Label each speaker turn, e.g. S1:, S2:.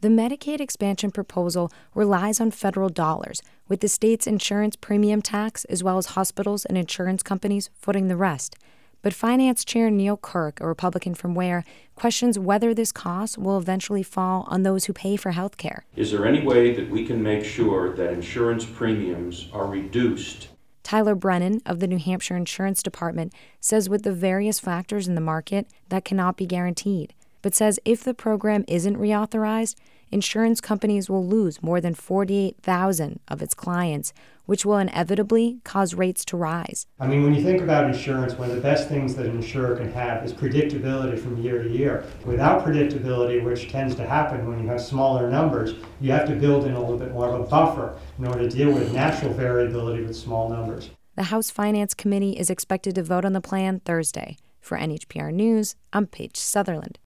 S1: The Medicaid expansion proposal relies on federal dollars, with the state's insurance premium tax as well as hospitals and insurance companies footing the rest. But Finance Chair Neil Kirk, a Republican from Ware, questions whether this cost will eventually fall on those who pay for health care.
S2: Is there any way that we can make sure that insurance premiums are reduced?
S1: Tyler Brennan of the New Hampshire Insurance Department says with the various factors in the market, that cannot be guaranteed, but says if the program isn't reauthorized, insurance companies will lose more than 48,000 of its clients, which will inevitably cause rates to rise.
S3: I mean, when you think about insurance, one of the best things that an insurer can have is predictability from year to year. Without predictability, which tends to happen when you have smaller numbers, you have to build in a little bit more of a buffer in order to deal with natural variability with small numbers.
S1: The House Finance Committee is expected to vote on the plan Thursday. For NHPR News, I'm Paige Sutherland.